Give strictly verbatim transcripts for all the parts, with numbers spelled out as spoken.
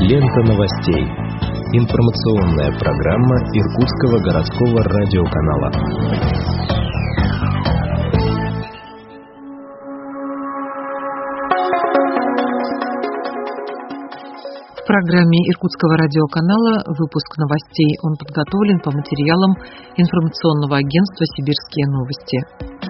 Лента новостей. Информационная программа Иркутского городского радиоканала. В программе Иркутского радиоканала выпуск новостей. Он подготовлен по материалам информационного агентства «Сибирские новости».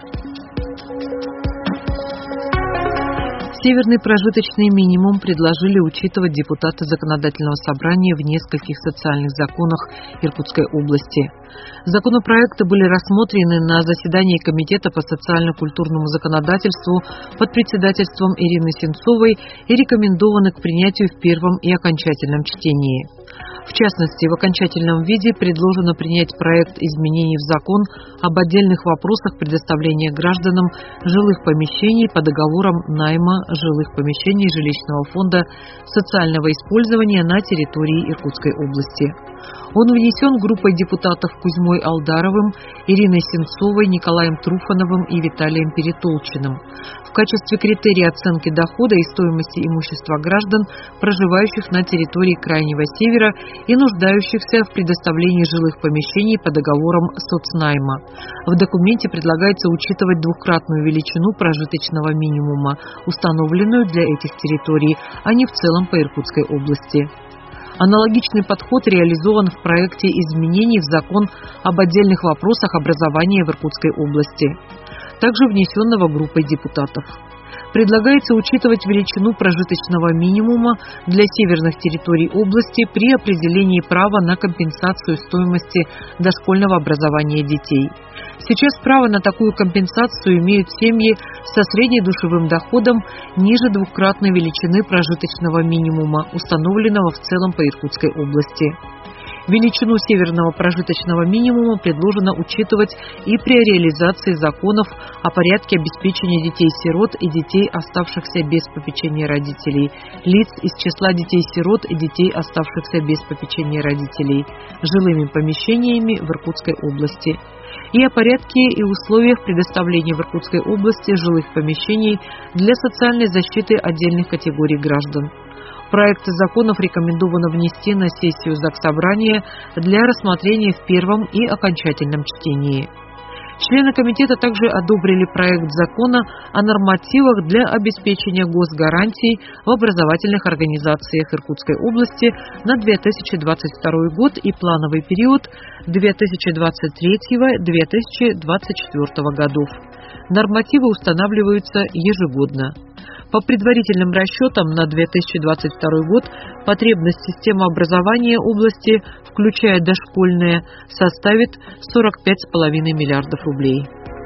Северный прожиточный минимум предложили учитывать депутаты Законодательного собрания в нескольких социальных законах Иркутской области. Законопроекты были рассмотрены на заседании Комитета по социально-культурному законодательству под председательством Ирины Сенцовой и рекомендованы к принятию в первом и окончательном чтении. В частности, в окончательном виде предложено принять проект изменений в закон об отдельных вопросах предоставления гражданам жилых помещений по договорам найма жилых помещений жилищного фонда социального использования на территории Иркутской области. Он внесен группой депутатов Кузьмой Алдаровым, Ириной Сенцовой, Николаем Труфановым и Виталием Перетолчиным в качестве критерия оценки дохода и стоимости имущества граждан, проживающих на территории Крайнего Севера и нуждающихся в предоставлении жилых помещений по договорам соцнайма. В документе предлагается учитывать двукратную величину прожиточного минимума, установленную для этих территорий, а не в целом по Иркутской области. Аналогичный подход реализован в проекте изменений в закон об отдельных вопросах образования в Иркутской области, также внесенного группой депутатов. Предлагается учитывать величину прожиточного минимума для северных территорий области при определении права на компенсацию стоимости дошкольного образования детей. Сейчас право на такую компенсацию имеют семьи со среднедушевым доходом ниже двукратной величины прожиточного минимума, установленного в целом по Иркутской области. Величину северного прожиточного минимума предложено учитывать и при реализации законов о порядке обеспечения детей-сирот и детей, оставшихся без попечения родителей, лиц из числа детей-сирот и детей, оставшихся без попечения родителей, жилыми помещениями в Иркутской области, и о порядке и условиях предоставления в Иркутской области жилых помещений для социальной защиты отдельных категорий граждан. Проекты законов рекомендовано внести на сессию Заксобрания для рассмотрения в первом и окончательном чтении. Члены комитета также одобрили проект закона о нормативах для обеспечения госгарантий в образовательных организациях Иркутской области на две тысячи двадцать второй год и плановый период две тысячи двадцать третьего — две тысячи двадцать четвёртого годов. Нормативы устанавливаются ежегодно. По предварительным расчетам на две тысячи двадцать второй год потребность системы образования области, включая дошкольное, составит сорок пять с половиной миллиардов рублей.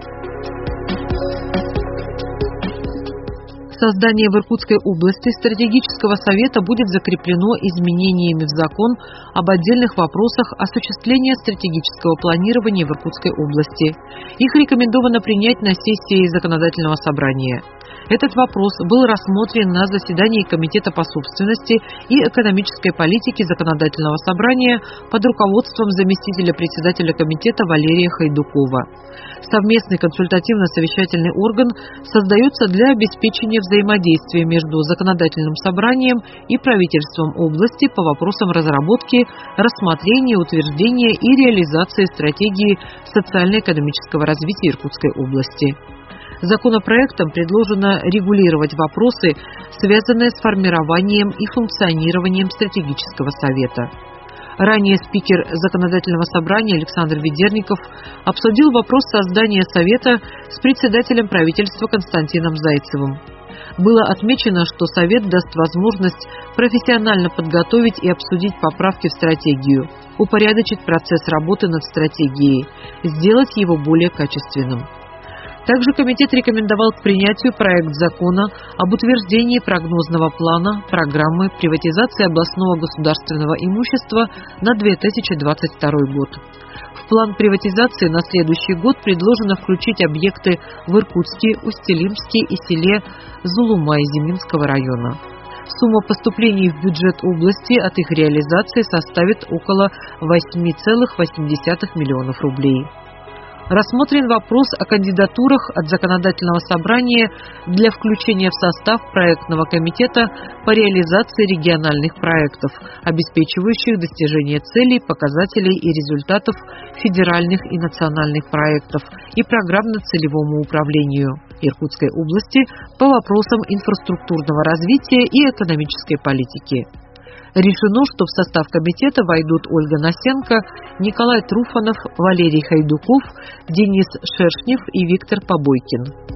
Создание в Иркутской области стратегического совета будет закреплено изменениями в закон об отдельных вопросах осуществления стратегического планирования в Иркутской области. Их рекомендовано принять на сессии Законодательного собрания. Этот вопрос был рассмотрен на заседании Комитета по собственности и экономической политике Законодательного собрания под руководством заместителя председателя комитета Валерия Хайдукова. Совместный консультативно-совещательный орган создается для обеспечения взаимодействия между Законодательным собранием и правительством области по вопросам разработки, рассмотрения, утверждения и реализации стратегии социально-экономического развития Иркутской области. Законопроектом предложено регулировать вопросы, связанные с формированием и функционированием стратегического совета. Ранее спикер Законодательного собрания Александр Ведерников обсудил вопрос создания совета с председателем правительства Константином Зайцевым. Было отмечено, что совет даст возможность профессионально подготовить и обсудить поправки в стратегию, упорядочить процесс работы над стратегией, сделать его более качественным. Также комитет рекомендовал к принятию проект закона об утверждении прогнозного плана программы приватизации областного государственного имущества на две тысячи двадцать второй год. В план приватизации на следующий год предложено включить объекты в Иркутске, Усть-Илимске и селе Зулумай Зиминского района. Сумма поступлений в бюджет области от их реализации составит около восемь целых восемь десятых миллионов рублей. Рассмотрен вопрос о кандидатурах от Законодательного собрания для включения в состав проектного комитета по реализации региональных проектов, обеспечивающих достижение целей, показателей и результатов федеральных и национальных проектов и программно-целевому управлению Иркутской области по вопросам инфраструктурного развития и экономической политики. Решено, что в состав комитета войдут Ольга Насенко, Николай Труфанов, Валерий Хайдуков, Денис Шершнев и Виктор Побойкин.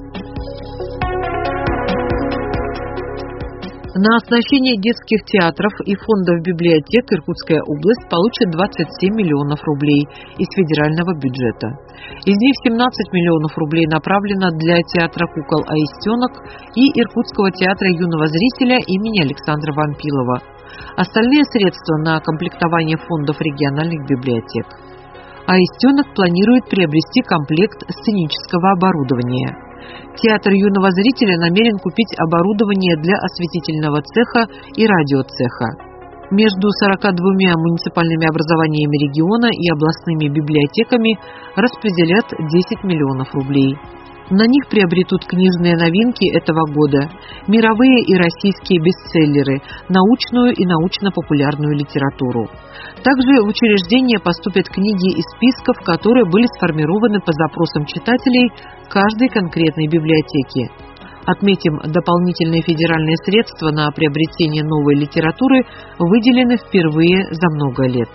На оснащение детских театров и фондов библиотек Иркутская область получит двадцать семь миллионов рублей из федерального бюджета. Из них семнадцать миллионов рублей направлено для театра кукол «Аистенок» и Иркутского театра юного зрителя имени Александра Вампилова. Остальные средства на комплектование фондов региональных библиотек. «Аистенок» планирует приобрести комплект сценического оборудования. Театр юного зрителя намерен купить оборудование для осветительного цеха и радиоцеха. Между сороками двумя муниципальными образованиями региона и областными библиотеками распределят десять миллионов рублей. На них приобретут книжные новинки этого года, мировые и российские бестселлеры, научную и научно-популярную литературу. Также в учреждение поступят книги из списков, которые были сформированы по запросам читателей каждой конкретной библиотеки. Отметим, дополнительные федеральные средства на приобретение новой литературы выделены впервые за много лет.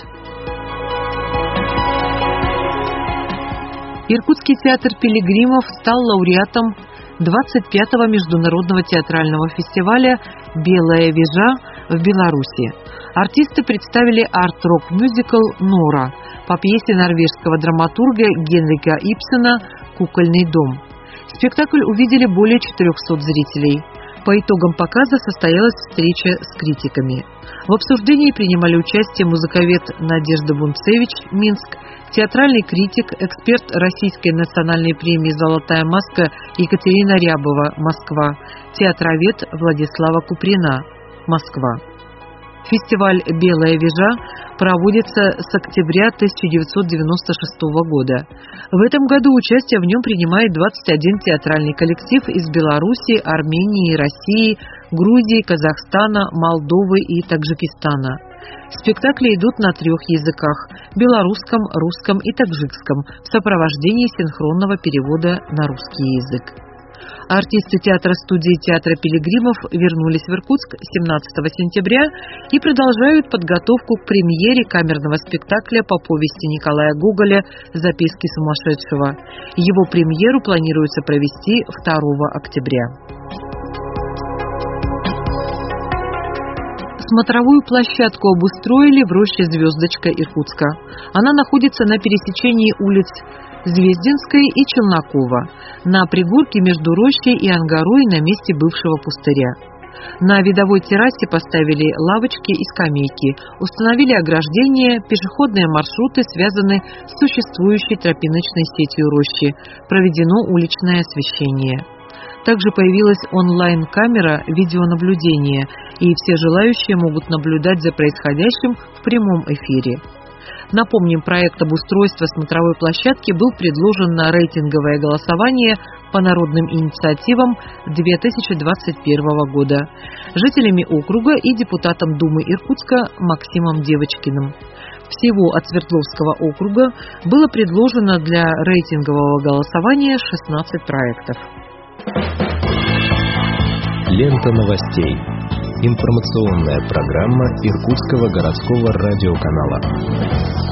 Иркутский театр пилигримов стал лауреатом двадцать пятого международного театрального фестиваля «Белая вежа» в Беларуси. Артисты представили арт-рок-мюзикл «Нора» по пьесе норвежского драматурга Генрика Ибсена «Кукольный дом». Спектакль увидели более четырехсот зрителей. По итогам показа состоялась встреча с критиками. В обсуждении принимали участие музыковед Надежда Бунцевич, Минск, театральный критик, эксперт Российской национальной премии «Золотая маска» Екатерина Рябова, Москва, театровед Владислава Куприна, Москва. Фестиваль «Белая вежа» проводится с октября тысяча девятьсот девяносто шестого года. В этом году участие в нем принимает двадцать один театральный коллектив из Беларуси, Армении, России, Грузии, Казахстана, Молдовы и Таджикистана. Спектакли идут на трех языках – белорусском, русском и таджикском в сопровождении синхронного перевода на русский язык. Артисты театра-студии театра пилигримов вернулись в Иркутск семнадцатого сентября и продолжают подготовку к премьере камерного спектакля по повести Николая Гоголя «Записки сумасшедшего». Его премьеру планируется провести второго октября. Смотровую площадку обустроили в роще «Звездочка» Иркутска. Она находится на пересечении улиц Звездинской и Челнокова, на пригорке между рощей и ангарой на месте бывшего пустыря. На видовой террасе поставили лавочки и скамейки, установили ограждения, пешеходные маршруты связаны с существующей тропиночной сетью рощи, проведено уличное освещение. Также появилась онлайн-камера видеонаблюдения, и все желающие могут наблюдать за происходящим в прямом эфире. Напомним, проект обустройства смотровой площадки был предложен на рейтинговое голосование по народным инициативам две тысячи двадцать первого года жителями округа и депутатом Думы Иркутска Максимом Девочкиным. Всего от Свердловского округа было предложено для рейтингового голосования шестнадцать проектов. Лента новостей. Информационная программа Иркутского городского радиоканала.